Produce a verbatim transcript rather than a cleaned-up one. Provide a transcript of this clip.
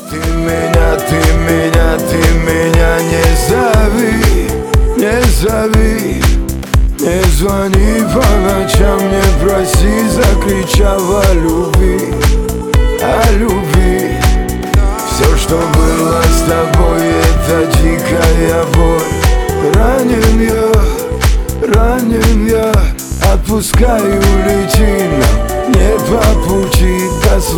Ты меня, ты меня, ты меня не зови, не зови. Не звони по ночам, не проси, закричав о любви, о любви. Все, что было с тобой, это дикая боль. Ранен я, ранен я, отпускаю, лети нам не по пути до